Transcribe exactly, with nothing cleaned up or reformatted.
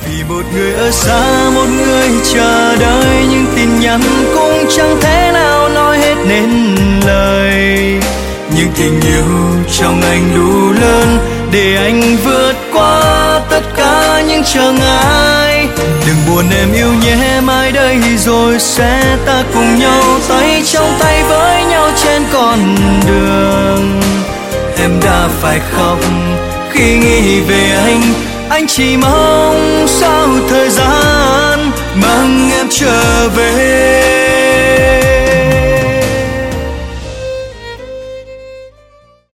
Vì một người ở xa, một người chờ đợi, nhưng tin nhắn cũng chẳng thể nào nói hết nên lời. Nhưng tình yêu trong anh đủ lớn để anh vượt qua tất cả những trở ngại. Đừng buồn em yêu nhé, mai đây rồi sẽ ta cùng nhau tay trong tay với nhau trên con đường. Em đã phải khóc khi nghĩ về anh, anh chỉ mong sau thời gian mang em trở về.